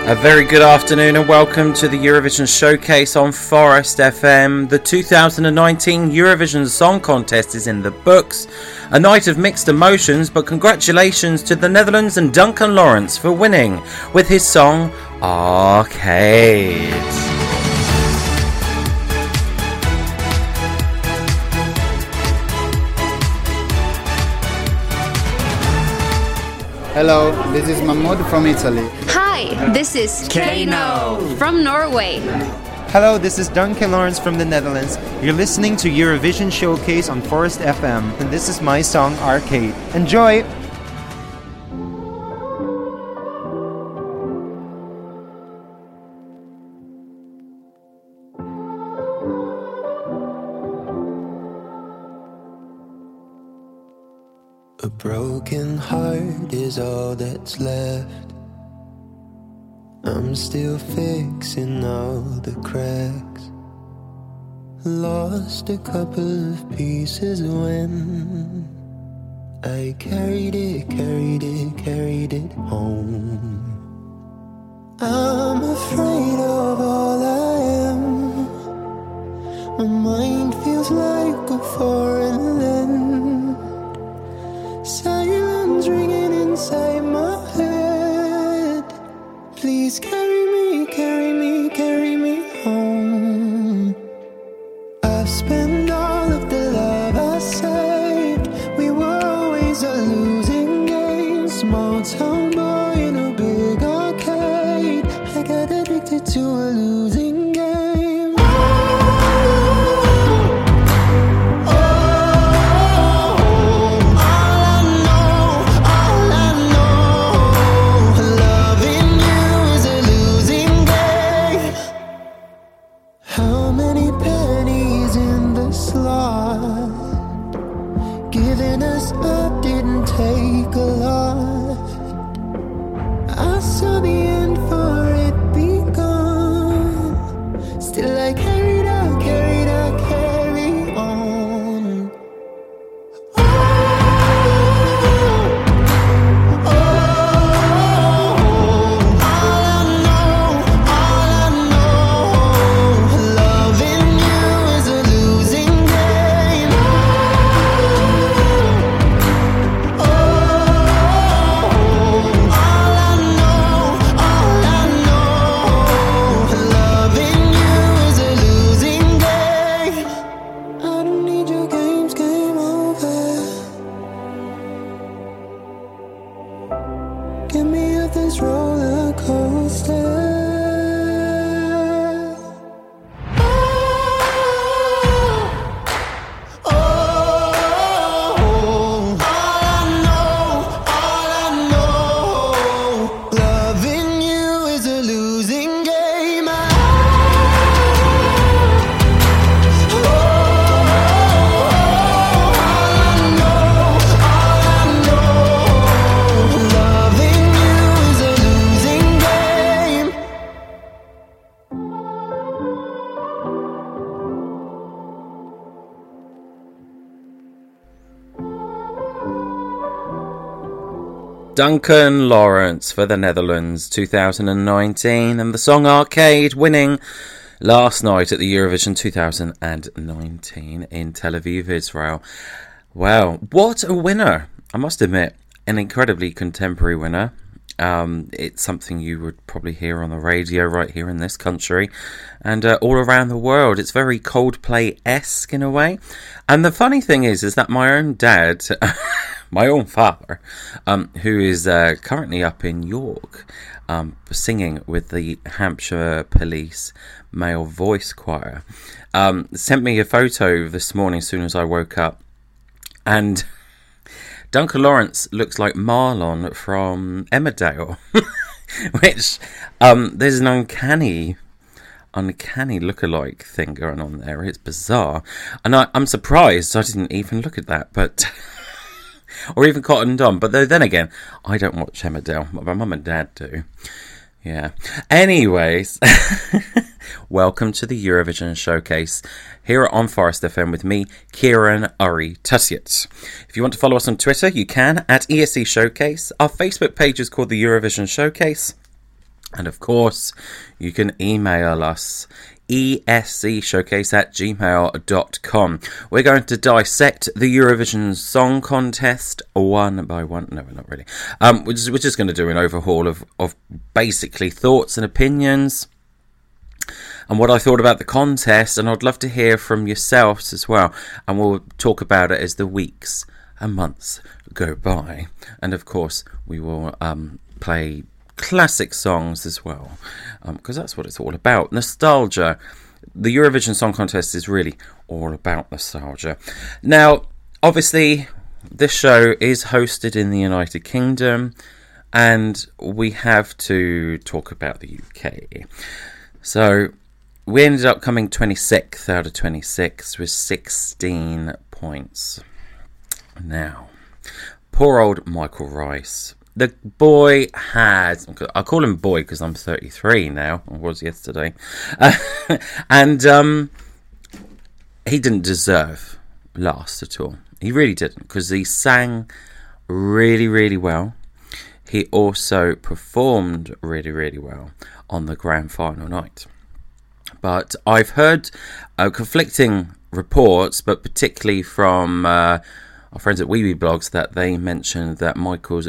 A very good afternoon and welcome to the Eurovision Showcase on Forest FM. The 2019 Eurovision Song Contest is in the books. A night of mixed emotions, but congratulations to the Netherlands and Duncan Lawrence for winning with his song Arcade. Hello, this is Mahmoud from Italy. Hi, this is Kano from Norway. Hello, this is Duncan Lawrence from the Netherlands. You're listening to Eurovision Showcase on Forest FM, and this is my song Arcade. Enjoy! A broken heart is all that's left. I'm still fixing all the cracks. Lost a couple of pieces when I carried it home. I'm afraid of all I am. My mind feels like a foreign land. Silence ringing inside my head. Please carry me home. I've spent all of the love I saved. We were always a losing game. Small town boy in a big arcade. I got addicted to a losing game. Giving us up didn't take a lot. I saw the end for it begun. Still I carried on. Get me off this roller coaster. Duncan Lawrence for the Netherlands 2019 and the song Arcade winning last night at the Eurovision 2019 in Tel Aviv, Israel. Wow, what a winner! I must admit, an incredibly contemporary winner. It's something you would probably hear on the radio right here in this country and all around the world. It's very Coldplay-esque in a way. And the funny thing is that my own dad, my own father, who is currently up in York, singing with the Hampshire Police Male Voice Choir, sent me a photo this morning as soon as I woke up. And Duncan Lawrence looks like Marlon from Emmerdale, which there's an uncanny lookalike thing going on there. It's bizarre, and I'm surprised I didn't even look at that, but or even cottoned on. But then again, I don't watch Emmerdale, but my mum and dad do. Yeah. Anyways, welcome to the Eurovision Showcase here on Forest FM with me, Kieran Uri Tussiet. If you want to follow us on Twitter, you can at ESC Showcase. Our Facebook page is called the Eurovision Showcase. And of course, you can email us, escshowcase@gmail.com. We're going to dissect the Eurovision Song Contest one by one. No, we're not really. We're just going to do an overhaul of basically thoughts and opinions and what I thought about the contest, and I'd love to hear from yourselves as well. And we'll talk about it as the weeks and months go by. And of course, we will play classic songs as well, because that's what it's all about. Nostalgia. The Eurovision Song Contest is really all about nostalgia. Now, obviously, this show is hosted in the United Kingdom, and we have to talk about the UK. So, we ended up coming 26th out of 26 with 16 points. Now, poor old Michael Rice. The boy had... I call him boy because I'm 33 now. I was yesterday. And he didn't deserve last at all. He really didn't, because he sang really, really well. He also performed really, really well on the grand final night. But I've heard conflicting reports, but particularly from... our friends at Weeby Blogs, that they mentioned that Michael's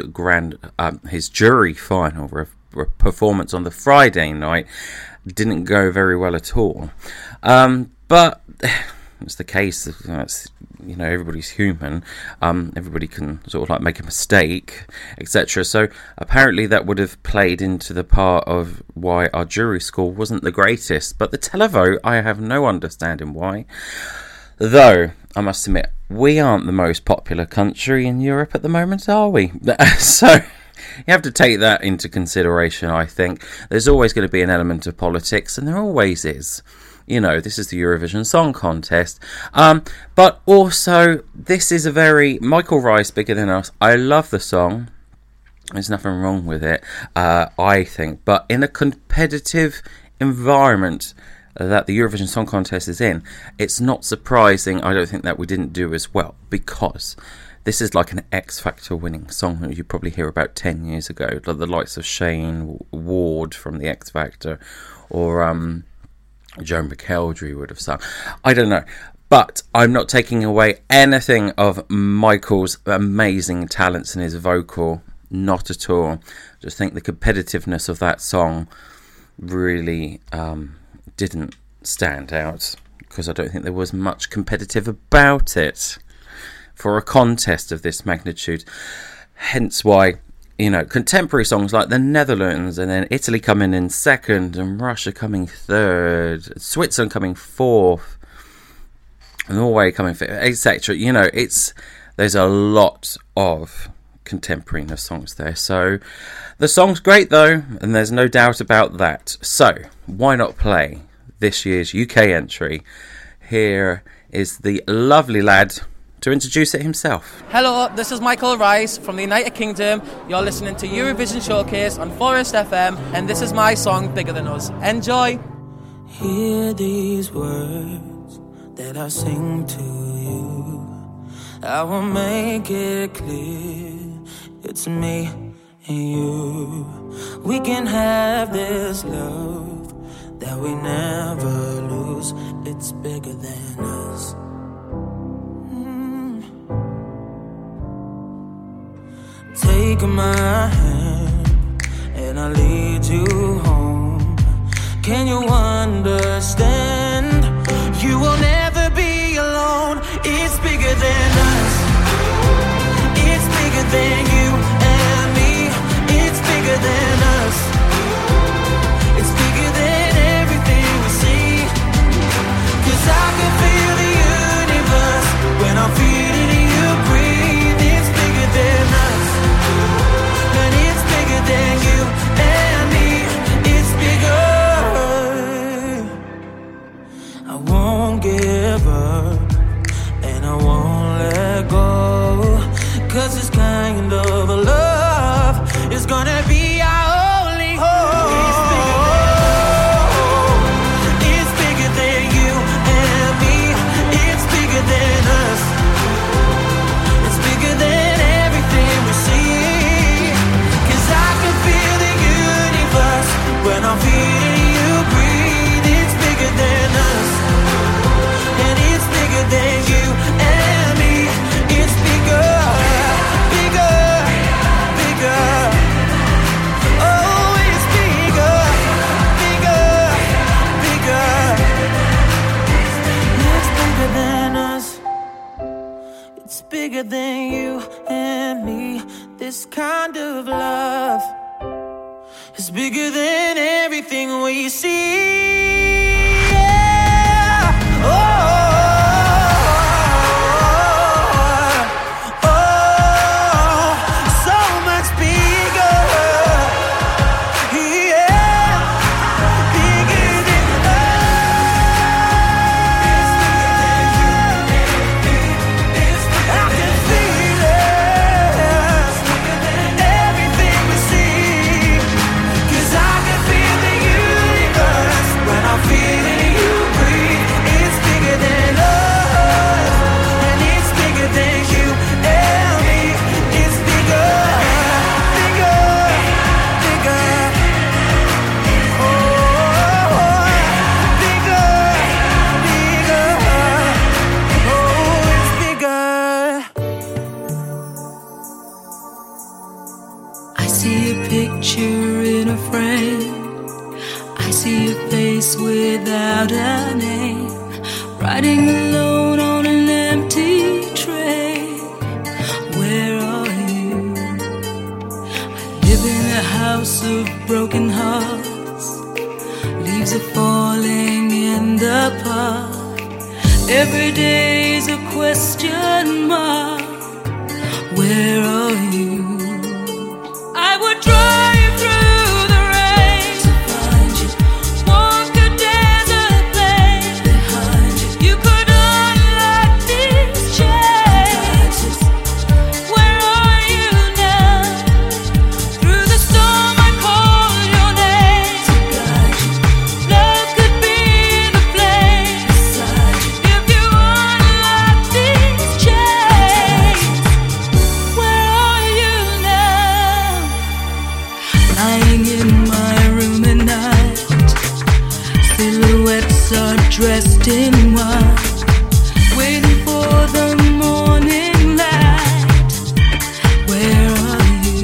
his jury final performance on the Friday night didn't go very well at all. But it's the case. Everybody's human. Everybody can sort of like make a mistake, etc. So apparently that would have played into the part of why our jury score wasn't the greatest. But the televote, I have no understanding why. Though, I must admit, we aren't the most popular country in Europe at the moment, are we? So, you have to take that into consideration, I think. There's always going to be an element of politics, and there always is. This is the Eurovision Song Contest. But also, this is a very... Michael Rice, Bigger Than Us. I love the song. There's nothing wrong with it, I think. But in a competitive environment that the Eurovision Song Contest is in, it's not surprising, I don't think, that we didn't do as well, because this is like an X Factor winning song that you probably hear about 10 years ago, like the likes of Shane Ward from the X Factor, or Joan McElderry would have sung. I don't know. But I'm not taking away anything of Michael's amazing talents and his vocal, not at all. Just think the competitiveness of that song really... didn't stand out, because I don't think there was much competitive about it for a contest of this magnitude. Hence why, contemporary songs like the Netherlands, and then Italy coming in second, and Russia coming third, Switzerland coming fourth, Norway coming fifth, etc. There's a lot of contemporary songs there. So the song's great though, and there's no doubt about that. So why not play this year's UK entry? Here is the lovely lad to introduce it himself. Hello, this is Michael Rice from the United Kingdom. You're listening to Eurovision Showcase on Forest FM, and this is my song, Bigger Than Us. Enjoy! Hear these words that I sing to you. I will make it clear, it's me and you. We can have this love that we never lose. It's bigger than us. Take my hand and I'll lead you home. Can you understand? You will never be alone. It's bigger than us. It's bigger than you and me. It's bigger than us. It's bigger than everything we see. 'Cause I can feel the universe when I'm feeling you breathe. It's bigger than us. And it's This kind of love is bigger than everything we see. Yeah. So much bigger. Yeah, bigger than I can feel it. Everything we see. 'Cause I can feel the universe when I'm feeling you breathe. It's bigger than us, and it's bigger than you and me. It's bigger, bigger, bigger. Oh, bigger, bigger. Oh, it's bigger. I see a picture in a frame. I see a face without a name, riding alone on an empty train. Where are you? I live in a house of broken hearts. Leaves are falling in the park. Every day's a question mark. Where are you? I would drive through the rain to find you. Walk a desert plain behind you. You could unlock these chains. Where are you now? Through the storm I call your name to guide you. Love could be the flame beside you. If you unlock these chains. Where are you now? Lying in my room at night, silhouettes are dressed in white, waiting for the morning light. Where are you?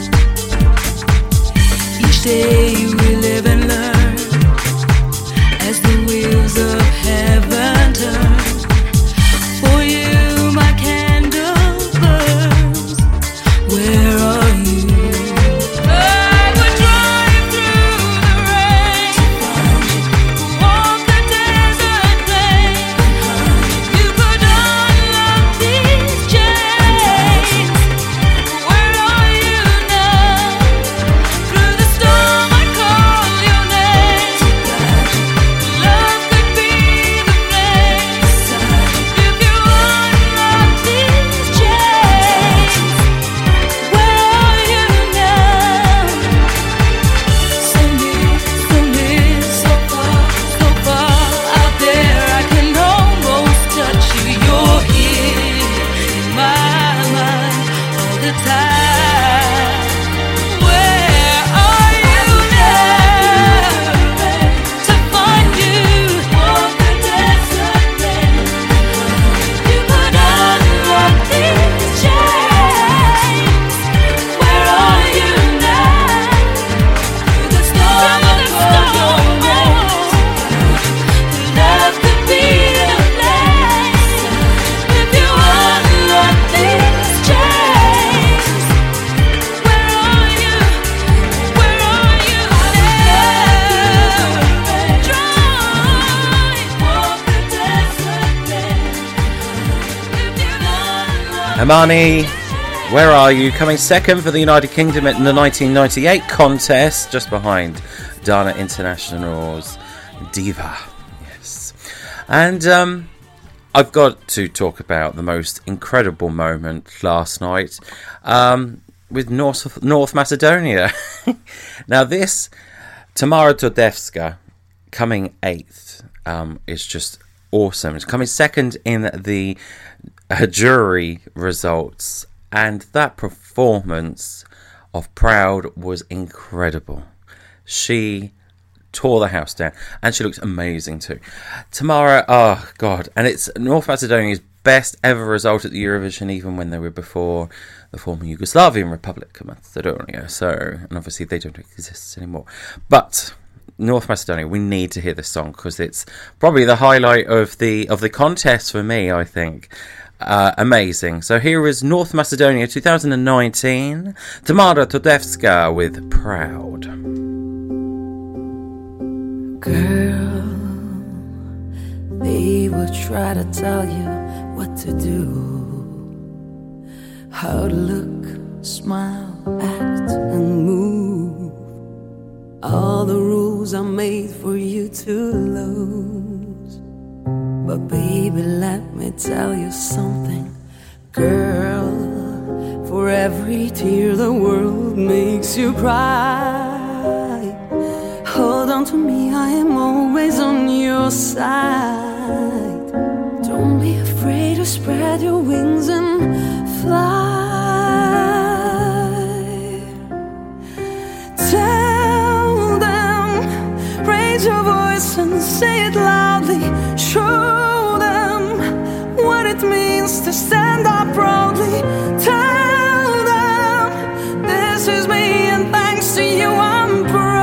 Each day we live and learn as the wheels of heaven turn. For you my candle burns. Where are you? I would drive through the rain to find you. Walk the desert plain behind you. You could unlock these chains. Where are you now? Through the storm I call your name to guide you. Love could be the flame beside you. If you unlock these chains. Where are you now? So near, so far out there. I can almost touch you. You're here in my mind all the time. Where are you now? To find you. Walk the desert plain. You could unlock these chains. Where are you now? Through the storm I call your name. Love could be the place. If you unlock these chains. Where are you? Where are you now? Drive, walk the desert plain. If you unlock Amani, Where Are You? Coming second for the United Kingdom at the 1998 contest, just behind Dana International's Diva. Yes. And I've got to talk about the most incredible moment last night with North Macedonia. Now this, Tamara Todevska, coming 8th, is just awesome. It's coming second in the jury results, and that performance of Proud was incredible. She tore the house down, and she looks amazing too. Tamara, oh god, and it's North Macedonia's best ever result at the Eurovision, even when they were before the former Yugoslavian Republic of Macedonia. So, and obviously they don't exist anymore. But North Macedonia, we need to hear this song because it's probably the highlight of the contest for me, I think. Amazing. So here is North Macedonia 2019, Tamara Todevska with Proud. Girl, they will try to tell you what to do, how to look, smile, act and move. All the rules are made for you to lose. But baby, let me tell you something, girl. For every tear the world makes you cry, hold on to me, I am always on your side. Don't be afraid to spread your wings and fly. Tell them, raise your voice and say it loudly. Show them what it means to stand up proudly. Tell them, this is me and thanks to you I'm proud.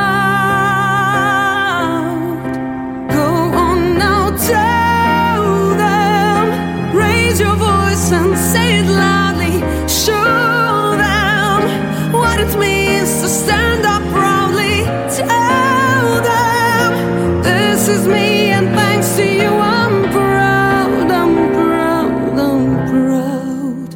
Your voice and say it loudly. Show them what it means to stand up proudly. Tell them, this is me and thanks to you I'm proud, I'm proud, I'm proud.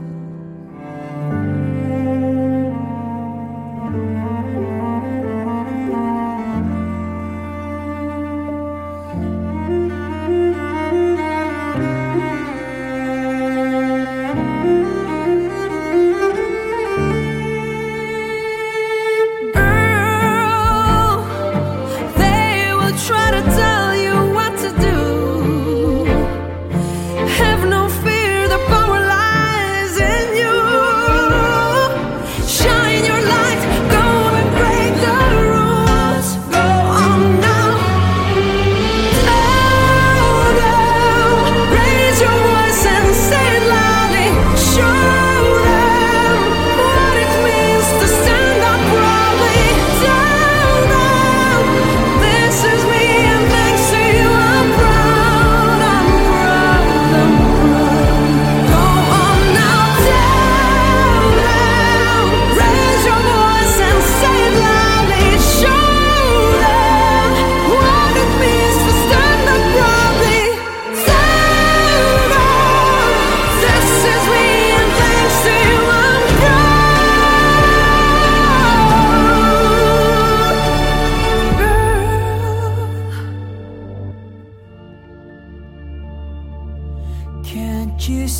Can't you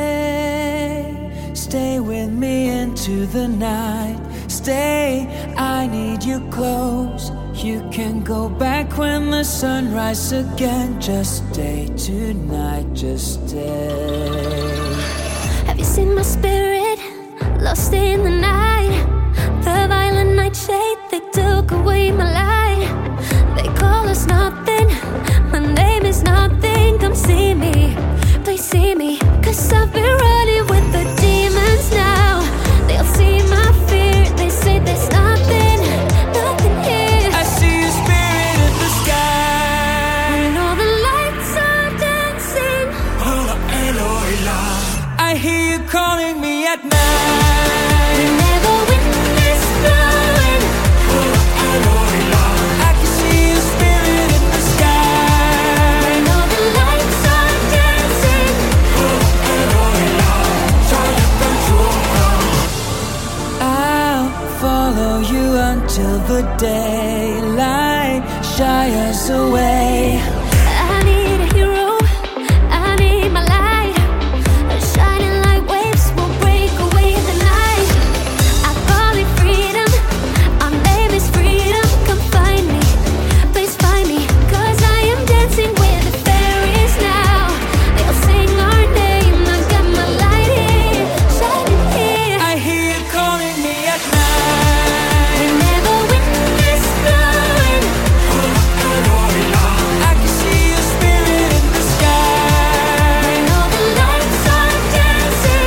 stay with me into the night? Stay, I need you close. You can go back when the sun rises again. Just stay tonight, just stay. Have you seen my spirit, lost in the night? The violent nightshade, they took away my light. They call us nothing, my name is nothing. Come see me, please see me, 'cause I've been running with the demons now. They'll see my fear, they say there's nothing, nothing here. I see your spirit in the sky, when all the lights are dancing. I hear you calling me at night. Whenever wind is blowing, I can see your spirit in the sky, when all the lights are dancing. I'll follow you until the daylight shies away. I need a hero, I need my light. Shining like waves will break away the night. I call it freedom, our name is freedom. Come find me, please find me, 'cause I am dancing with the fairies now. They'll sing our name, I got my light here, shining here. I hear you calling me at night. Whenever wind is blowing, I can see your spirit in the sky, when all the lights are dancing.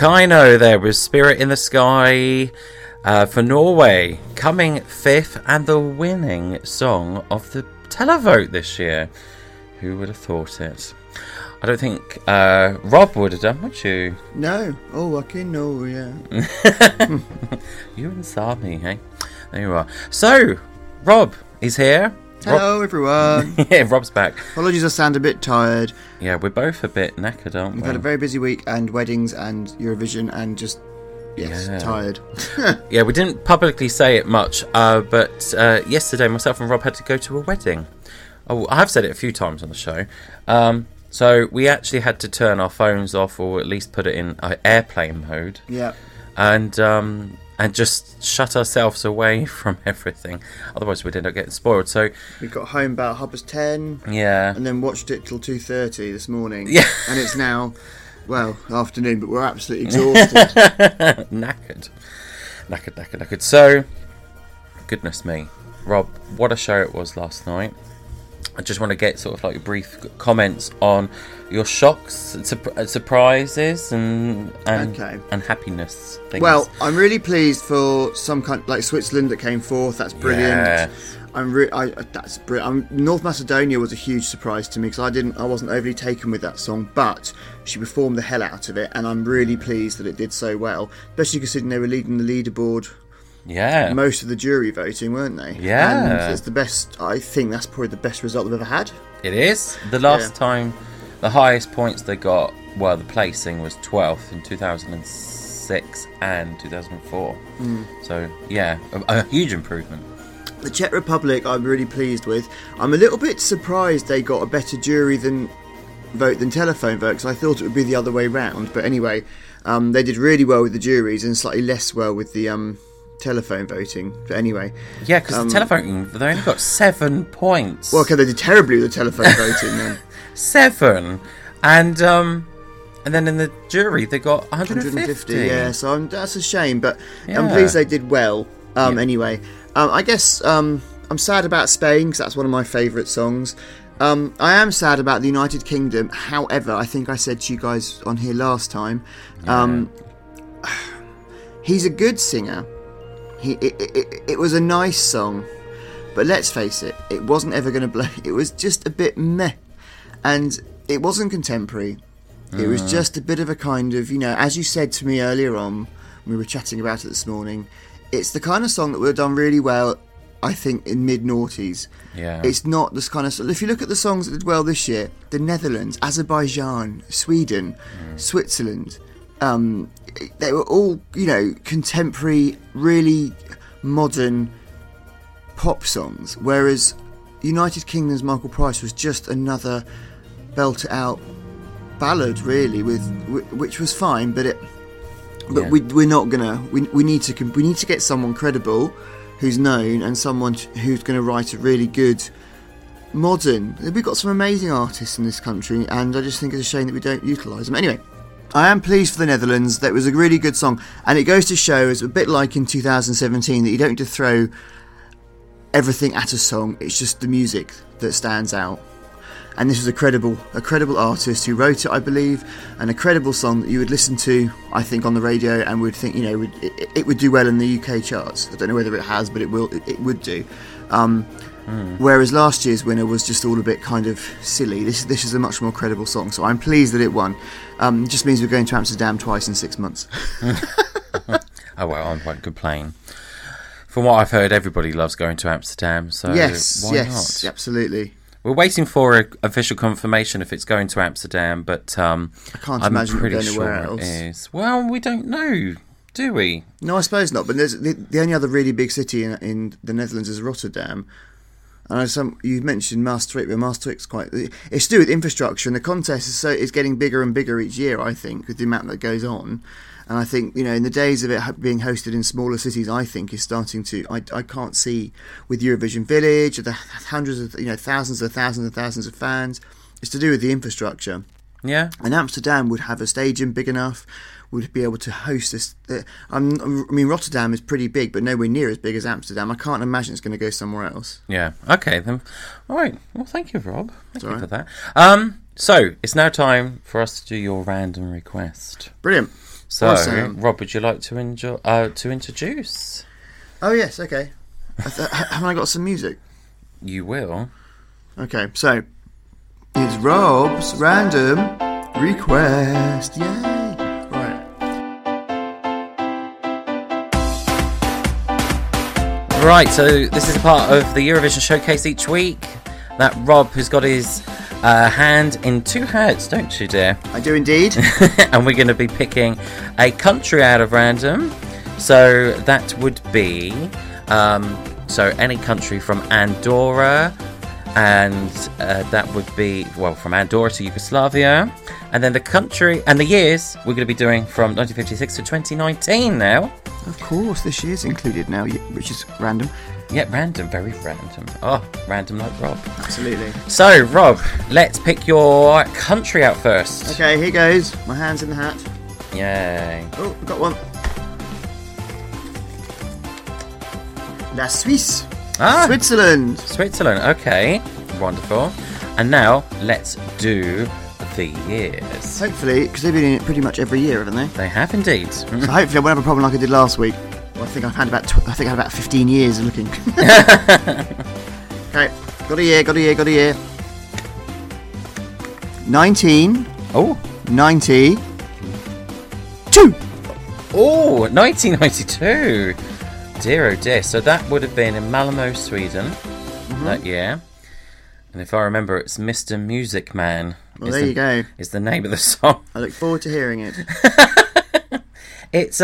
Kaino there with Spirit in the Sky for Norway, coming 5th and the winning song of the televote this year. Who would have thought it? I don't think Rob would have done, would you? No. Oh, okay, no, yeah. You and Sami, hey? There you are. So, Rob is here. Hello, everyone. Yeah, Rob's back. Apologies, I sound a bit tired. Yeah, we're both a bit knackered, aren't we? We've had a very busy week and weddings and Eurovision and just, tired. Yeah, we didn't publicly say it much, but yesterday myself and Rob had to go to a wedding. Oh, I have said it a few times on the show. So we actually had to turn our phones off, or at least put it in airplane mode. Yeah. And just shut ourselves away from everything. Otherwise, we'd end up getting spoiled. So we got home about 10:30. Yeah. And then watched it till 2:30 this morning. Yeah. And it's now, afternoon, but we're absolutely exhausted. Knackered. So, goodness me, Rob, what a show it was last night. I just want to get sort of like brief comments on your shocks, surprises, and happiness things. Well, I'm really pleased for some kind like Switzerland that came fourth. That's brilliant. Yeah. That's brilliant. North Macedonia was a huge surprise to me because I wasn't overly taken with that song, but she performed the hell out of it, and I'm really pleased that it did so well, especially considering they were leading the leaderboard. Yeah, most of the jury voting, weren't they? Yeah, and it's the best. I think that's probably the best result they've ever had. It is. The last time, the highest points they got, well, the placing was 12th in 2006 and 2004. So yeah, a huge improvement. The Czech Republic, I'm really pleased with. I'm a little bit surprised they got a better jury vote than telephone vote, because I thought it would be the other way round. But anyway, they did really well with the juries and slightly less well with the telephone voting. But anyway, yeah, because the telephone they only got 7 points. Well, okay, they did terribly with the telephone voting then. 7, and then in the jury they got 150. Yeah, so that's a shame, but I'm pleased they did well. Anyway, I guess I'm sad about Spain because that's one of my favourite songs. I am sad about the United Kingdom. However, I think I said to you guys on here last time, he's a good singer. It was a nice song, but let's face it, it wasn't ever going to blow. It was just a bit meh, and it wasn't contemporary. It was just a bit of a kind of, as you said to me earlier on, we were chatting about it this morning, it's the kind of song that would have done really well, I think, in mid-noughties. Yeah. It's not this kind of... If you look at the songs that did well this year, the Netherlands, Azerbaijan, Sweden, Switzerland, they were all, contemporary, really modern pop songs, whereas United Kingdom's Michael Price was just another belted-out ballad, really, which was fine, but we're not gonna. We need to get someone credible, who's known, and someone who's going to write a really good modern. We've got some amazing artists in this country, and I just think it's a shame that we don't utilise them. Anyway, I am pleased for the Netherlands. That was a really good song, and it goes to show, it's a bit like in 2017, that you don't just throw everything at a song. It's just the music that stands out. And this was a credible artist who wrote it, I believe, and a credible song that you would listen to, I think, on the radio, and would think, it would do well in the UK charts. I don't know whether it has, but it would do. Whereas last year's winner was just all a bit kind of silly. This is a much more credible song, so I'm pleased that it won. It just means we're going to Amsterdam twice in 6 months. Oh well, I won't complain. From what I've heard, everybody loves going to Amsterdam, so yes, why not? Absolutely. We're waiting for official confirmation if it's going to Amsterdam, but I can't imagine pretty it going sure anywhere else. It is. Well, we don't know, do we? No, I suppose not. But there's the only other really big city in the Netherlands is Rotterdam. And you mentioned Maastricht, but Maastricht's it's to do with infrastructure, and the contest is getting bigger and bigger each year, I think, with the amount that goes on. And I think, in the days of it being hosted in smaller cities, I think is starting to... I can't see with Eurovision Village, the hundreds of, thousands and thousands of fans. It's to do with the infrastructure. Yeah. And Amsterdam would have a stadium big enough, would be able to host this... Rotterdam is pretty big, but nowhere near as big as Amsterdam. I can't imagine it's going to go somewhere else. Yeah. Okay, then. All right. Well, thank you, Rob. Thank you for that. So, it's now time for us to do your random request. Brilliant. So, Awesome. Rob, would you like to introduce? Oh yes, okay. Haven't I got some music? You will. Okay, so it's Rob's random request. Yay! Right. Right, so this is a part of the Eurovision Showcase each week that Rob, who's got his hand in two hats, don't you, dear? I do indeed. And we're going to be picking a country out of random. So that would be any country from Andorra, and that would be, well, from Andorra to Yugoslavia. And then the country and the years we're going to be doing from 1956 to 2019 now. Of course, this year's included now, which is random. Yeah, random, very random. Oh, random like Rob. Absolutely. So, Rob, let's pick your country out first. Okay, here goes. My hand's in the hat. Yay. Oh, I've got one. La Suisse. Switzerland. Switzerland, okay. Wonderful. And now, let's do the years. Hopefully, because they've been in it pretty much every year, haven't they? They have indeed. So hopefully I won't have a problem like I did last week. Well, I think I had about 15 years of looking. Okay, got a year. 19. Oh. 92. Oh, 1992. Dear, oh dear. So that would have been in Malmö, Sweden, that year. And if I remember, it's Mr. Music Man. Well, there you go. Is the name of the song. I look forward to hearing it. It's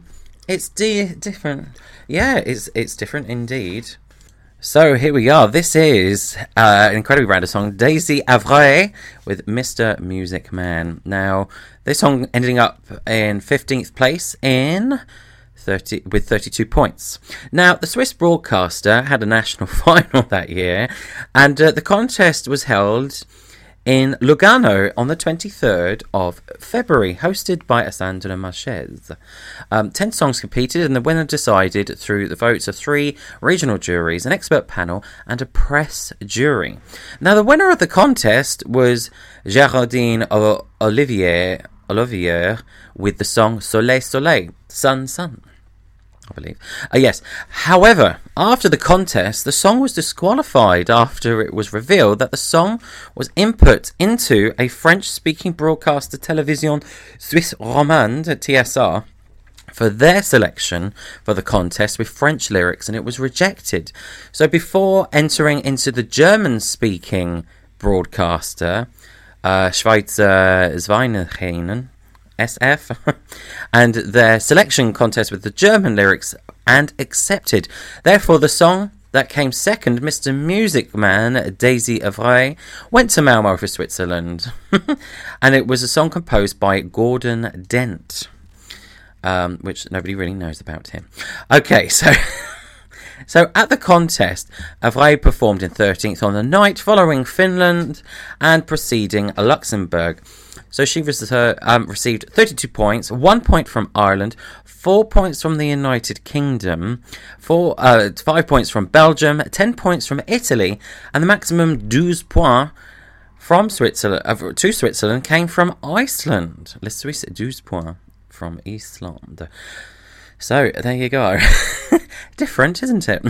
different. Yeah, it's different indeed. So here we are. This is an incredibly random song, Daisy Avray with Mr. Music Man. Now, this song ending up in 15th place with 32 points. Now, the Swiss broadcaster had a national final that year, and the contest was held in Lugano on the 23rd of February, hosted by Sandra Marches. 10 songs competed, and the winner decided through the votes of 3 regional juries, an expert panel, and a press jury. Now, the winner of the contest was Géraldine Olivier with the song Soleil, Soleil, Sun, Sun, I believe. Yes. However, after the contest, the song was disqualified after it was revealed that the song was input into a French-speaking broadcaster Télévision Suisse Romande, TSR, for their selection for the contest with French lyrics, and it was rejected. So before entering into the German-speaking broadcaster, Schweizer Zweinerheinen, SF, and their selection contest with the German lyrics, and accepted. Therefore, the song that came second, Mr. Music Man, Daisy Avray, went to Malmö for Switzerland. And it was a song composed by Gordon Dent, which nobody really knows about him. Okay, so at the contest, Avray performed in 13th on the night, following Finland and preceding Luxembourg. So she received 32 points, 1 point from Ireland, 4 points from the United Kingdom, 5 points from Belgium, 10 points from Italy, and the maximum 12 points from Switzerland to Switzerland came from Iceland. Les Suisses 12 points from Iceland. So there you go. Different, isn't it?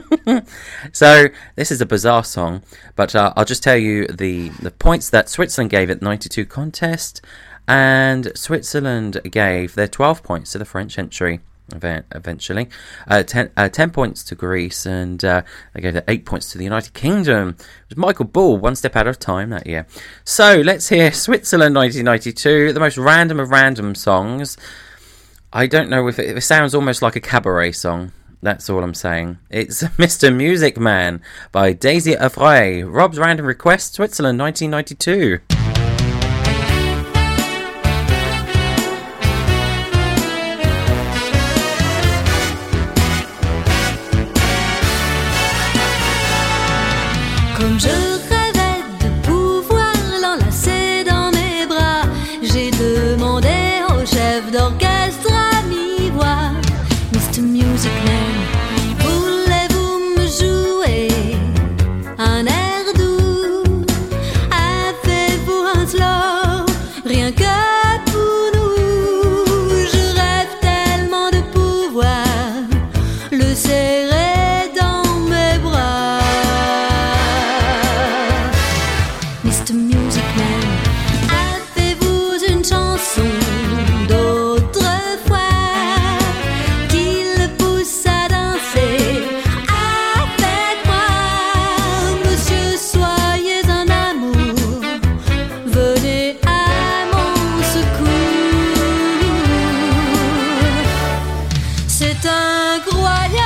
So this is a bizarre song, but I'll just tell you the points that Switzerland gave at the 92 contest, and Switzerland gave their 12 points to the French entry eventually, 10 points to Greece, and they gave their 8 points to the United Kingdom. It was Michael Bull, one step out of time that year. So let's hear Switzerland 1992, the most random of random songs. I don't know if it sounds almost like a cabaret song. That's all I'm saying. It's Mr. Music Man by Daisy Avray. Rob's random request, Switzerland 1992. Comme je rêvais de pouvoir l'enlacer dans mes bras, j'ai demandé au chef d'orchestre à mi-voix, Mr. Music Man, voulez-vous me jouer un air doux? Avez-vous Mr. Music Man. Avez-vous une chanson d'autrefois qui le pousse à danser avec moi? Monsieur, soyez un amour, venez à mon secours. C'est incroyable,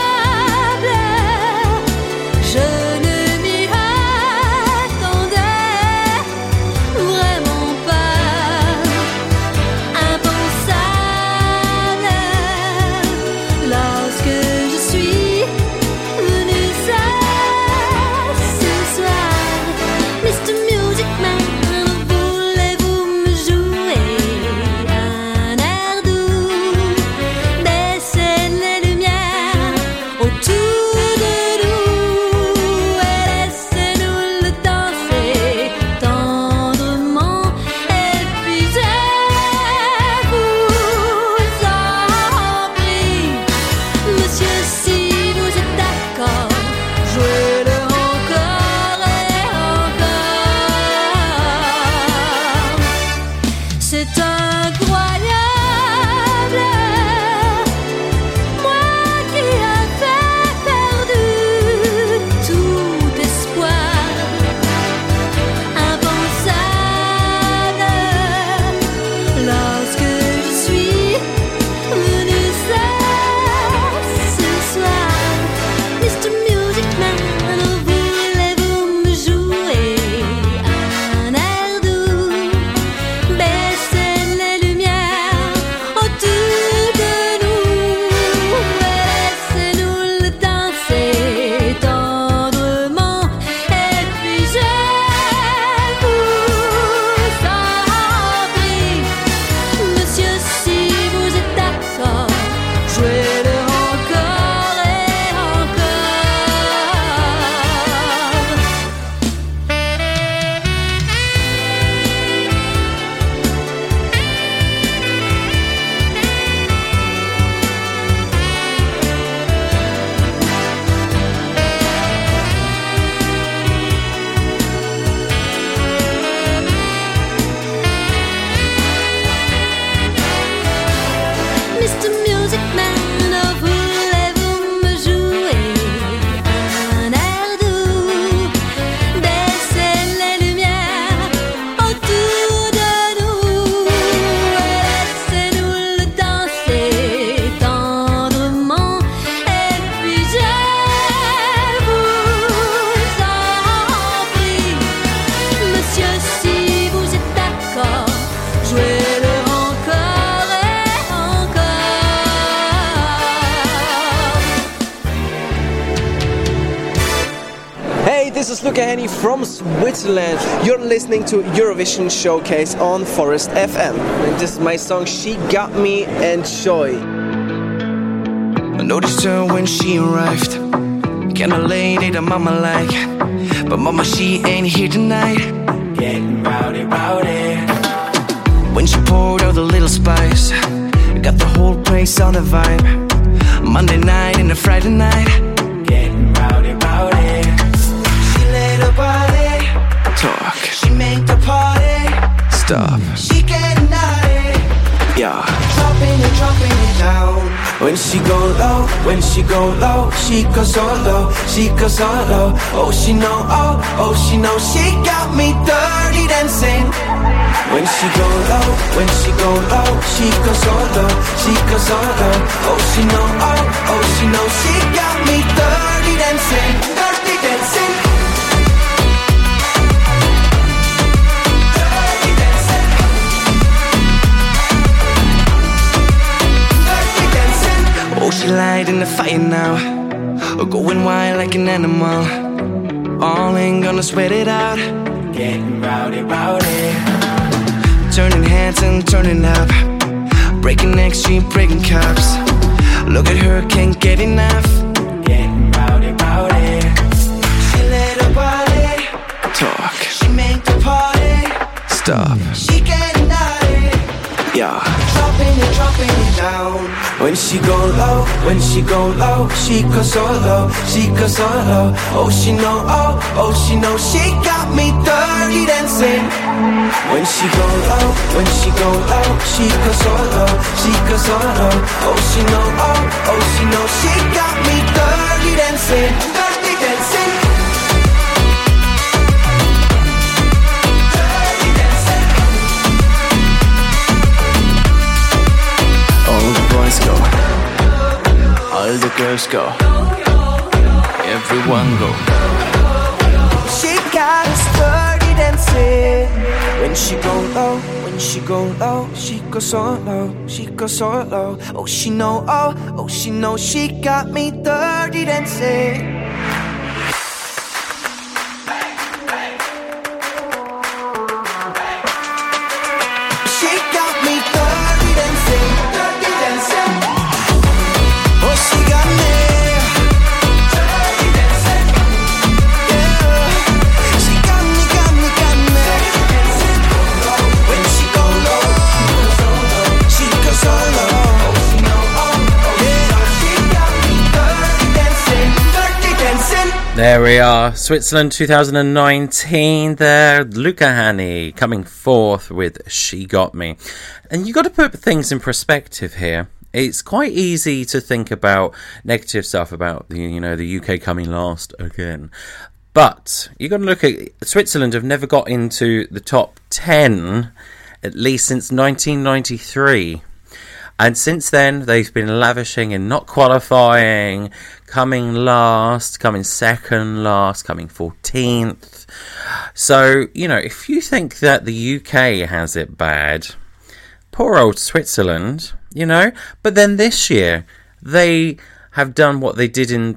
je ne m'y attendais vraiment pas. Impensable lorsque je suis venue seule ce soir. Mr. Music Man, voulez-vous me jouer un air doux? Baissez les lumières autour de nous et laissez-nous le danser tendrement. Et puis je vous en prie, monsieur, si vous êtes d'accord, jouez-le encore et encore. C'est incroyable, moi qui avais perdu tout espoir. Impensable lorsque je suis venue seule ce soir. Mr. Music Man, voulez-vous me jouer un air doux? Baissez les lumières autour de nous et laissez-nous le danser tendrement. Et puis je vous en prie, monsieur, si vous êtes d'accord, jouez-le encore et Mr. Music Man, voulez-vous me jouer un air doux? Baissez les lumières autour de nous et laissez-nous le danser tendrement. Et puis je vous en prie, monsieur, si vous êtes d'accord, jouez-le encore et encore. Hey, this is Luca Henny from Switzerland. You're listening to Eurovision Showcase on Forest FM. And this is my song, She Got Me, Enjoy. I noticed her when she arrived. Kinda lady that mama like. But mama, she ain't here tonight. Getting rowdy, rowdy. When she poured out a little spice, got the whole place on the vibe. Monday night and a Friday night. Getting rowdy, rowdy. She let her body talk. She make the party stop. She getting naughty. Yeah. Dropping it down. When she go low, when she go low, she goes so low, she goes so low. Oh, she know, oh, she know, she got me dirty dancing. When she go low, when she go low, she goes so low, she goes so low. Oh, she know, oh, she know, she got me dirty dancing, dirty dancing. Oh, she light in the fire now, going wild like an animal. All ain't gonna sweat it out. Getting rowdy, rowdy. Turning heads and turning up, breaking necks, she breaking cups. Look at her, can't get enough. Getting rowdy, rowdy. She let her body talk. She make the party stop. She getting naughty. Yeah. Dropping it down. When she go low, when she go low, she goes so low, she goes so low. Oh she know, oh she know, she got me dirty dancing. When she go low, when she go low, she goes so low, she goes so low. Oh she know, oh she know, she got me dirty dancing, dirty dancing. All the boys go, all the girls go, everyone go. She got us dirty dancing. When she go low, when she go low, she goes so low, she goes so low. Oh she know, oh she know, she got me dirty dancing. There we are, Switzerland 2019 there, Luca Hänni coming forth with She Got Me. And you got to put things in perspective here. It's quite easy to think about negative stuff about the UK coming last again. But you got to look at Switzerland have never got into the top 10 at least since 1993. And since then, they've been lavishing in not qualifying, coming last, coming second last, coming 14th. So, if you think that the UK has it bad, poor old Switzerland, But then this year, they have done what they did in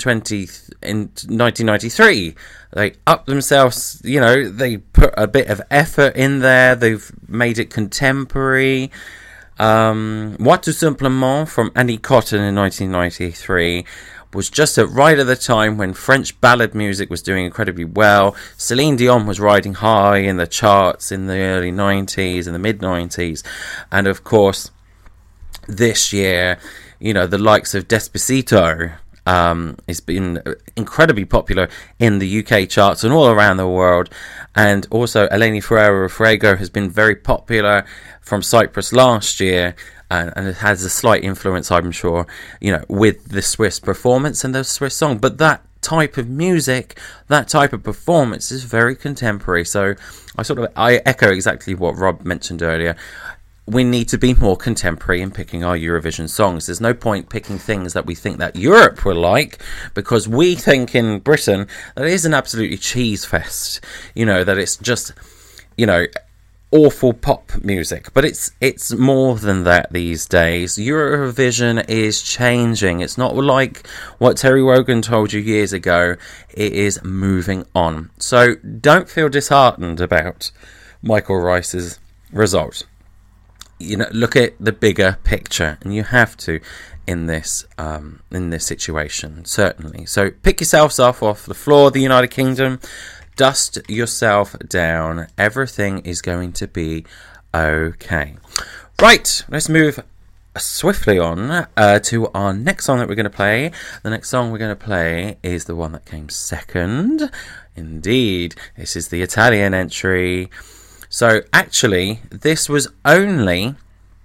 1993. They upped themselves, they put a bit of effort in there. They've made it contemporary. Moi Tout Simplement from Annie Cotton in 1993 was just right at the time when French ballad music was doing incredibly well. Celine Dion was riding high in the charts in the early 90s and the mid 90s, and of course this year the likes of Despacito has been incredibly popular in the UK charts and all around the world. And also Eleni Ferreira has been very popular from Cyprus last year, and it has a slight influence, I'm sure, with the Swiss performance and the Swiss song. But that type of music, that type of performance is very contemporary. So I echo exactly what Rob mentioned earlier. We need to be more contemporary in picking our Eurovision songs. There's no point picking things that we think that Europe will like, because we think in Britain that it is an absolutely cheese fest. That it's just, awful pop music. But it's more than that these days. Eurovision is changing. It's not like what Terry Wogan told you years ago. It is moving on. So don't feel disheartened about Michael Rice's result. Look at the bigger picture, and you have to in this situation, certainly. So pick yourselves off the floor of the United Kingdom, dust yourself down. Everything is going to be okay. Right, let's move swiftly on to our next song that we're going to play. The next song we're going to play is the one that came second. Indeed, this is the Italian entry. So actually, this was only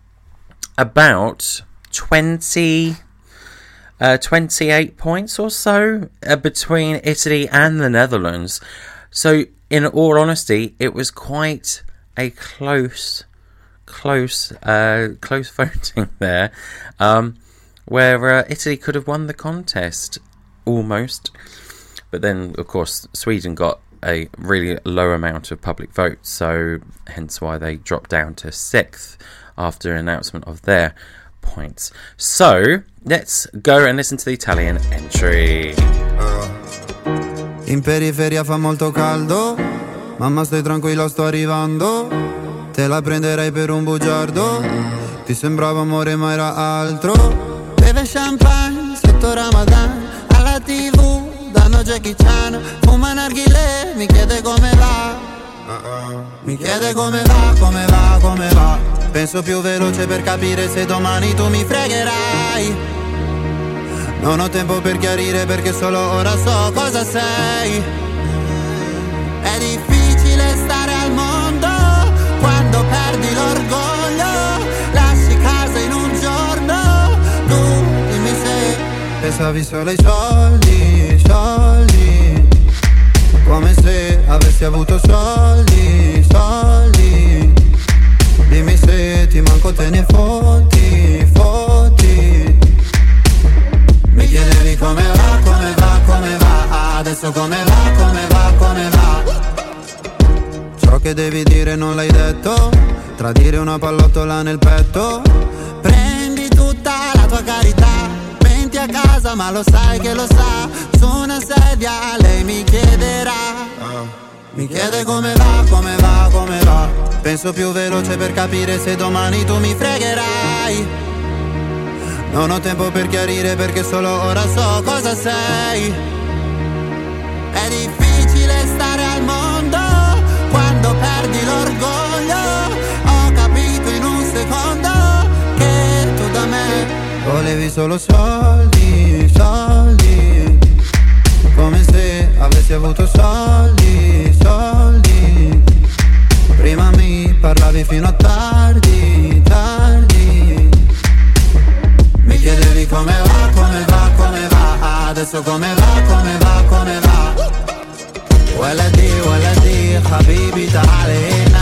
about 28 points or so between Italy and the Netherlands. So in all honesty, it was quite a close voting there, where Italy could have won the contest almost. But then, of course, Sweden got a really low amount of public votes, so hence why they dropped down to 6th after an announcement of their points. So let's go and listen to the Italian entry. In periferia fa molto caldo, mamma stai tranquilla, sto arrivando, te la prenderei per un bugiardo, ti sembrava amore ma era altro, beve champagne sotto Ramadan, alla TV danno Jackie Chan, fuma narghilè, mi chiede come va, mi chiede come va, come va, come va. Penso più veloce per capire se domani tu mi fregherai. Non ho tempo per chiarire perché solo ora so cosa sei. È difficile stare al mondo quando perdi l'orgoglio. Lasci casa in un giorno, tu dimmi se pensavi solo ai soldi, soldi. Come se avessi avuto soldi, soldi. Dimmi se ti manco, te ne fotti, fotti. Mi chiedevi come va, come va, come va. Adesso come va, come va, come va. Ciò che devi dire non l'hai detto. Tradire una pallottola nel petto. Prendi tutta la tua carità. Menti a casa ma lo sai che lo sa. Su una sedia lei mi chiederà. Mi chiede come va, come va, come va. Penso più veloce per capire se domani tu mi fregherai. Non ho tempo per chiarire perché solo ora so cosa sei. È difficile stare al mondo quando perdi l'orgoglio. Ho capito in un secondo che tu da me volevi solo soldi, soldi. Come se avessi avuto soldi, soldi. Prima mi parlavi fino a tardi, tardi. Mi chiedevi come va, come va, come va. Adesso come va, come va, come va. Waladi, habibi ta'alena.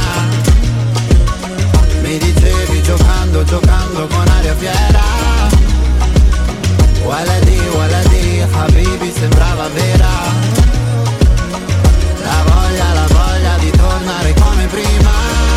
Mi dicevi giocando, giocando con aria fiera. Waladi, habibi sembrava vera. La voglia di tornare come prima.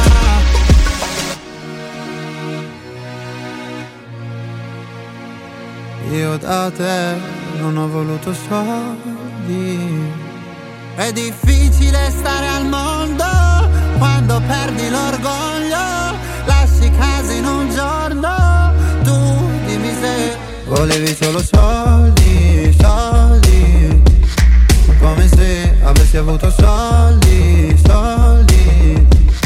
Io da te non ho voluto soldi. È difficile stare al mondo quando perdi l'orgoglio. Lasci casa in un giorno, tu dimmi se volevi solo soldi, soldi. Come se avessi avuto soldi, soldi.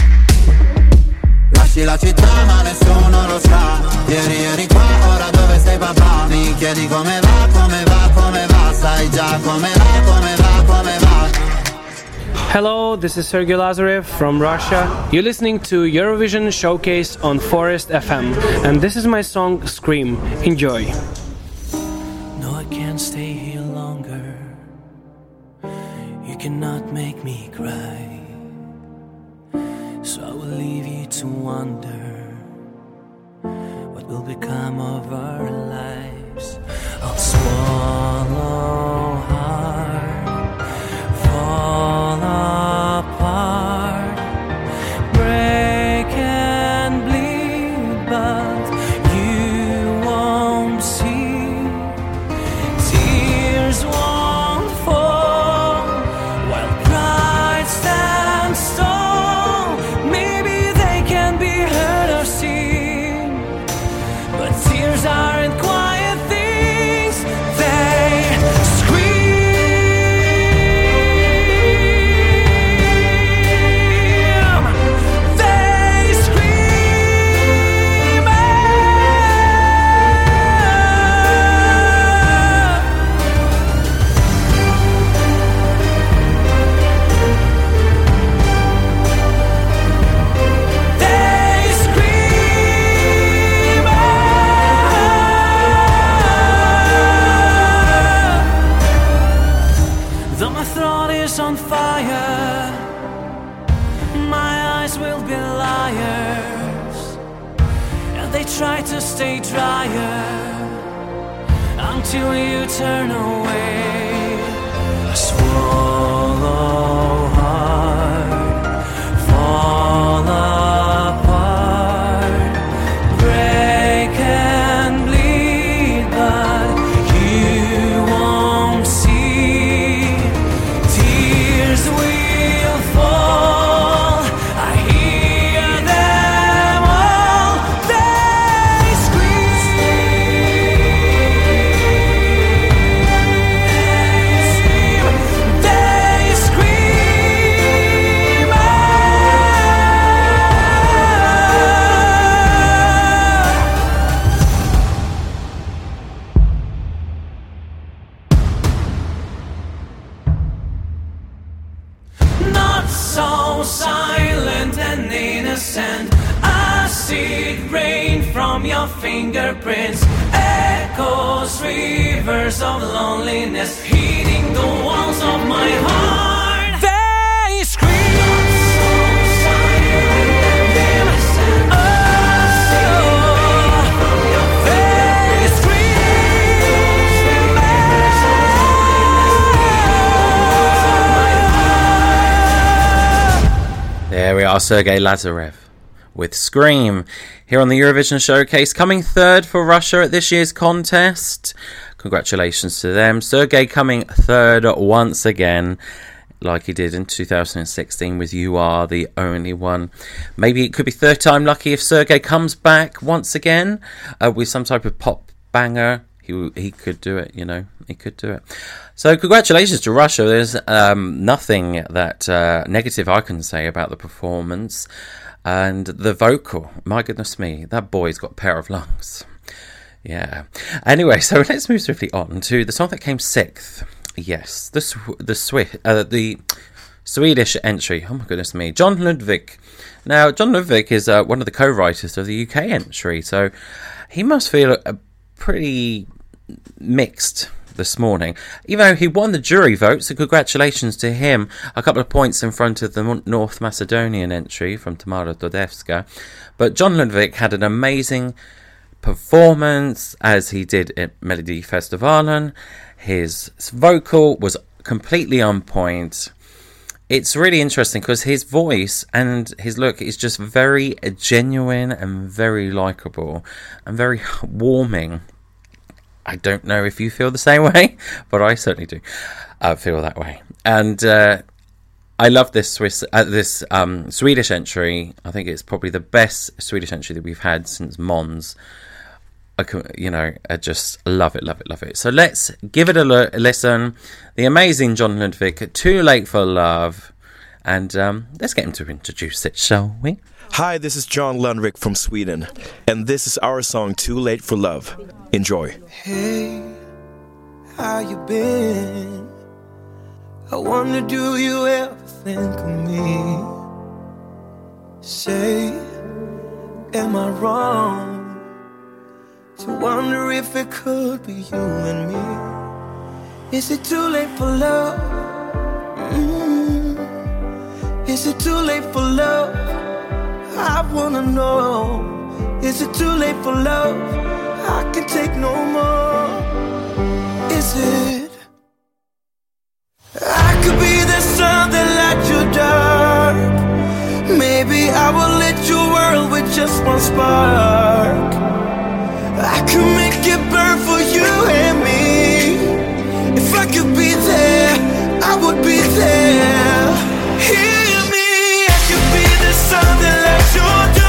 Lasci la città ma nessuno lo sa. Ieri eri qua, ora dove sei papà? Mi chiedi come va, come va, come va. Sai già come va, come va, come va. Hello, this is Sergei Lazarev from Russia. You're listening to Eurovision Showcase on Forest FM, and this is my song Scream. Enjoy. No, I can't stay here longer. You cannot make me cry. So I will leave you to wonder what will become of our lives. I'll swallow hard, fall apart, break and bleed, but you won't see. Tears won't fall while pride stands tall. Maybe they can be heard or seen, but tears aren't quiet things. They scream. On fire, my eyes will be liars, and they try to stay drier until you turn away. I swallow hard, fall apart, break and bleed, but you won't see. Will fall. I hear them all. They scream. They scream. Acid rain from your fingerprints, echoes, rivers of loneliness, hitting the walls of my heart. They scream. There we are, Sergei Lazarev with Scream here on the Eurovision Showcase, coming third for Russia at this year's contest. Congratulations to them. Sergei coming third once again, like he did in 2016 with You Are the Only One. Maybe it could be third time lucky if Sergei comes back once again with some type of pop banger. He could do it, you know. He could do it. So congratulations to Russia. There's nothing that negative I can say about the performance. And the vocal, my goodness me, that boy's got a pair of lungs. Yeah. Anyway, so let's move swiftly on to the song that came sixth. Yes, the Swedish entry. Oh my goodness me, John Lundvik. Now, John Lundvik is one of the co-writers of the UK entry, so he must feel pretty mixed this morning, even though he won the jury vote, so congratulations to him. A couple of points in front of the North Macedonian entry from Tamara Dodevska, but John Lundvik had an amazing performance as he did at Melodifestivalen. His vocal was completely on point. It's really interesting because his voice and his look is just very genuine and very likeable and very warming. I don't know if you feel the same way, but I certainly do feel that way. And I love this Swedish entry. I think it's probably the best Swedish entry that we've had since Måns. I just love it. So let's give it a listen. The amazing John Lundvik, Too Late for Love. And let's get him to introduce it, shall we? Hi, this is John Lundvik from Sweden, and this is our song Too Late for Love. Enjoy. Hey, how you been? I wonder, do you ever think of me? Say, am I wrong to wonder if it could be you and me? Is it too late for love? Is it too late for love? I wanna know. Is it too late for love? I can take no more. Is it? I could be the sun that lights your dark. Maybe I will lit your world with just one spark. I could make it burn for you and me. If I could be there, I would be there. Hear me, I could be the sun that lights your dark.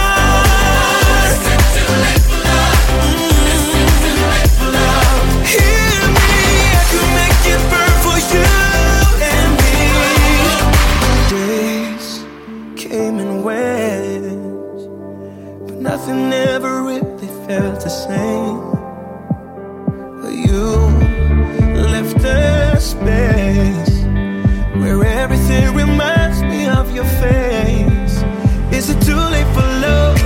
Nothing ever really felt the same. You left a space where everything reminds me of your face. Is it too late for love?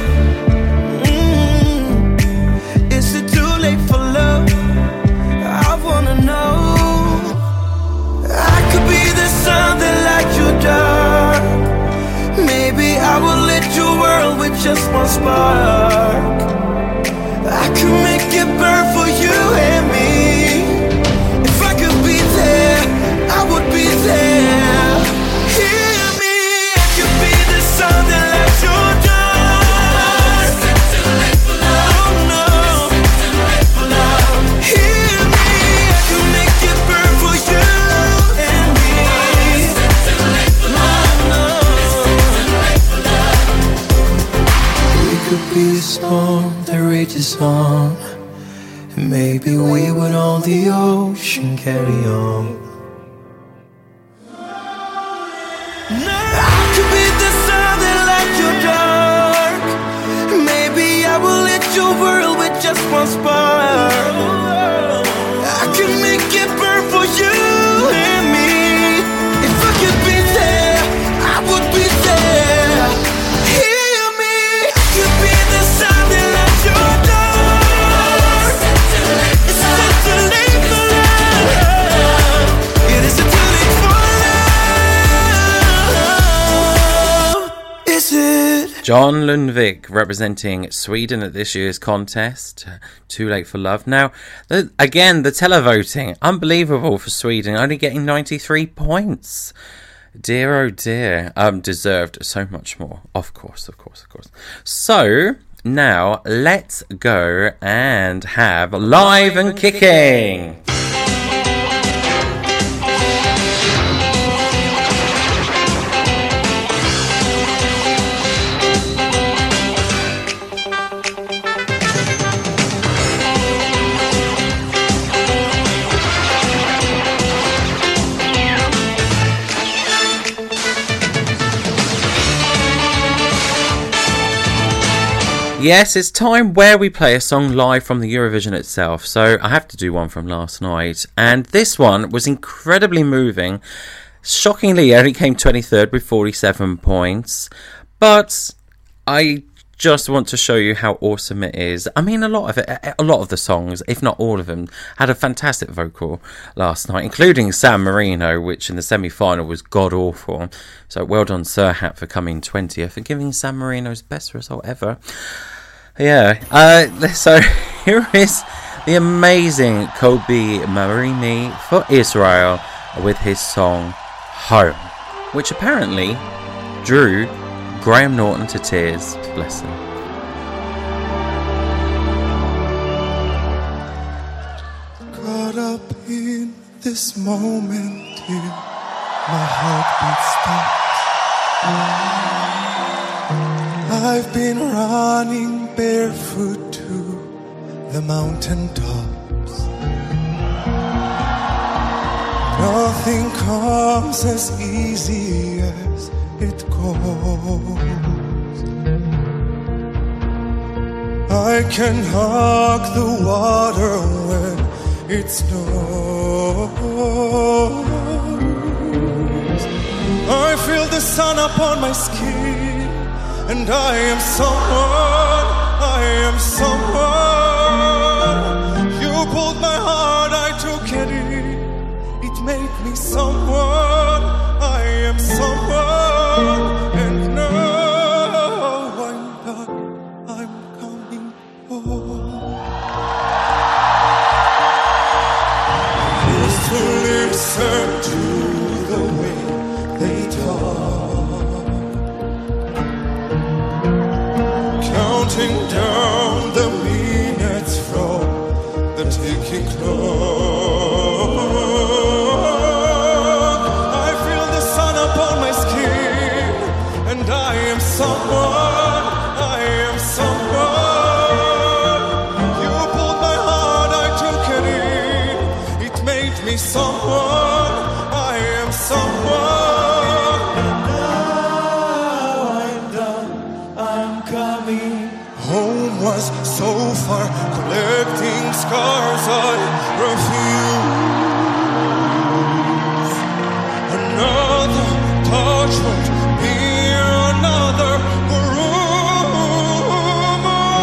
Is it too late for love? I wanna know. I could be the sun that lights your dark. Maybe I will lit your world with just one spark. I could make it burn for you and me. If I could be there, I would be there. Hear me, I could be the sun that lights your dark. Oh no, hear me, I could make it burn for you and me. Could be a storm that rages on, and maybe we would on the ocean carry on. I could be the sun that lights your dark. Maybe I will lit your world with just one spark. I could make it burn for you and me. If I could be there, I would be there. Hear me, I could be the John Lundvik representing Sweden at this year's contest, Too Late for Love. Now, again, the televoting, unbelievable for Sweden, only getting 93 points. Dear, oh dear, deserved so much more. Of course. So, now, let's go and have Live and Kicking. Yes, it's time where we play a song live from the Eurovision itself. So I have to do one from last night. And this one was incredibly moving. Shockingly, it only came 23rd with 47 points. But I just want to show you how awesome it is. I mean, a lot of the songs, if not all of them, had a fantastic vocal last night, including San Marino, which in the semi-final was god-awful. So well done, Serhat, for coming 20th and giving San Marino's best result ever. Yeah, so here is the amazing Kobi Marimi for Israel with his song Home, which apparently drew Graham Norton to tears. Bless him. Caught up in this moment here, my heartbeat stops. I've been running barefoot to the mountain tops. Nothing comes as easy as it goes. I can hug the water when it snows. I feel the sun upon my skin, and I am someone, I am someone. You pulled my heart, I took it in. It made me someone, I am someone. And now I'm done, I'm coming home. Used to listen to the way they talk, counting down the minutes from the ticking clock. I feel the sun upon my skin, and I am someone, I am someone. You pulled my heart, I took it in. It made me someone, I am someone. Home was so far, collecting scars I refuse. Another touch won't be another room.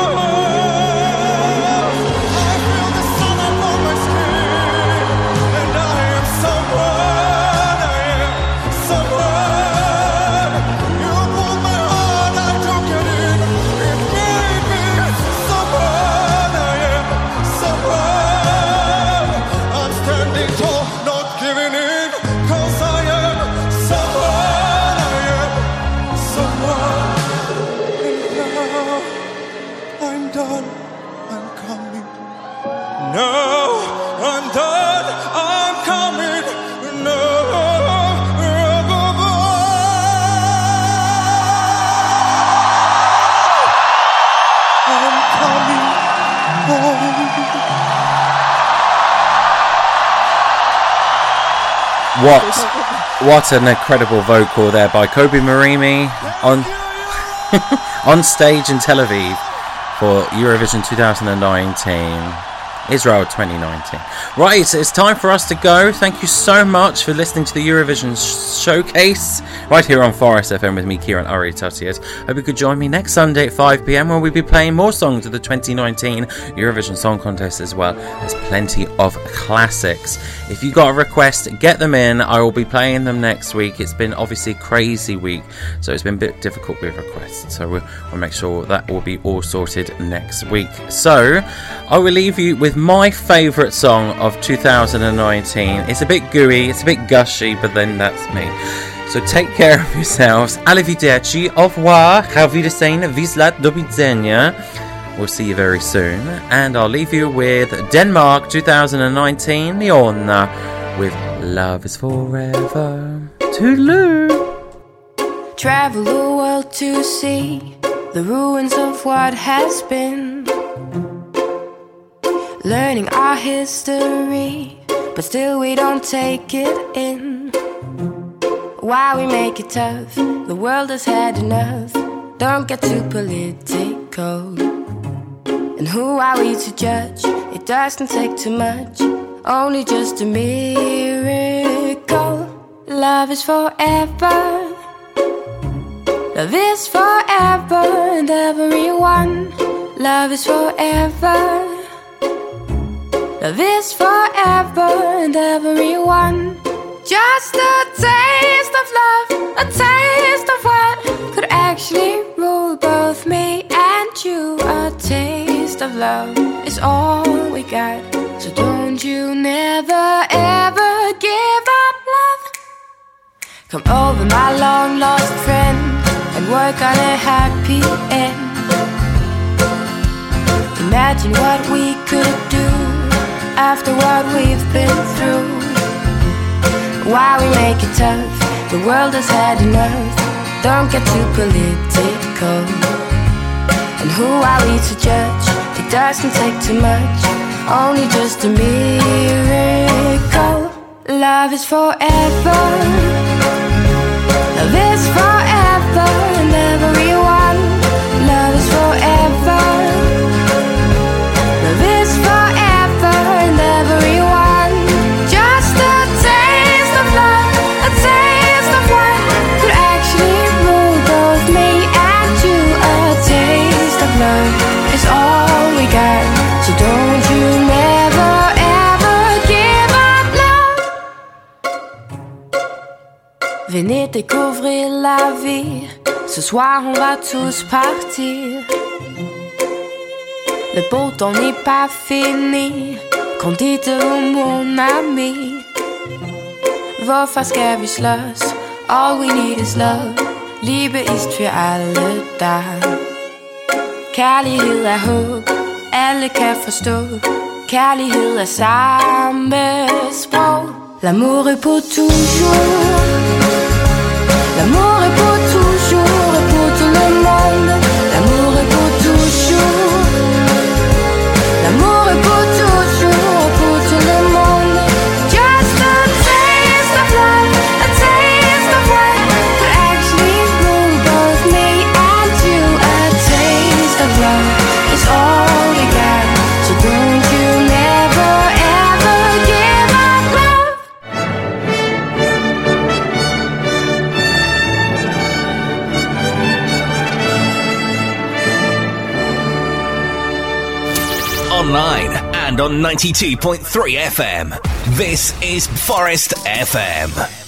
I feel the sun upon my skin, and I am someone, I am someone. You pulled my heart, I took it in. It made me someone, I am someone. I'm standing tall, not giving in, 'cause I am someone, I am someone. And now I'm done, I'm coming. Now I'm done, I'm coming. No. I'm coming home. What an incredible vocal there by Kobi Marimi on stage in Tel Aviv for Eurovision 2019. Israel 2019. Right, it's time for us to go. Thank you so much for listening to the Eurovision Showcase right here on Forest FM with me, Kieran Ari-Tuttiett. Hope you could join me next Sunday at 5 p.m. when we'll be playing more songs of the 2019 Eurovision Song Contest as well as plenty of classics. If you got a request, get them in. I will be playing them next week. It's been obviously a crazy week, so it's been a bit difficult with requests. So we'll make sure that will be all sorted next week. So I will leave you with my favourite song of 2019. It's a bit gooey, it's a bit gushy, but then that's me. So take care of yourselves. Arrivederci, au revoir, auf Wiedersehen, Wislat do widzenia. We'll see you very soon. And I'll leave you with Denmark 2019, Leona, with Love is Forever. Toodaloo! Travel the world to see the ruins of what has been, learning our history, but still we don't take it in. Why we make it tough? The world has had enough. Don't get too political. And who are we to judge? It doesn't take too much, only just a miracle. Love is forever. Love is forever and everyone. Love is forever. Love is forever and everyone. Just a taste of love, a taste of what could actually rule both me and you. A taste of love is all we got, so don't you never ever give up love. Come over, my long lost friend, and work on a happy end. Imagine what we could do after what we've been through. Why we make it tough? The world has had enough. Don't get too political. And who are we to judge? It doesn't take too much, only just a miracle. Love is forever. Love is forever and everyone. Love is forever. Love is forever and everyone. Just a taste of love, a taste of what could actually rule both me and you. A taste of love is all we got, so don't you never ever give up love. Venez découvrir la vie. Ce soir on va tous partir. Le beau temps n'est pas fini. Kom dit mon ami. Hvorfor skal vi slås? All we need is love. Liebe ist für alle da. Kærlighed er håb. Alle kan forstå. Kærlighed er samme sprog. L'amour est pour toujours. L'amour est pour toujours et pour tout le monde. L'amour est pour toujours. L'amour est pour toujours et pour tout le monde. Just a taste of love, a taste of what could actually rule both me and you. A taste of love is all we got, so don't you never ever give up love. Online and on 92.3 FM. This is Forest FM.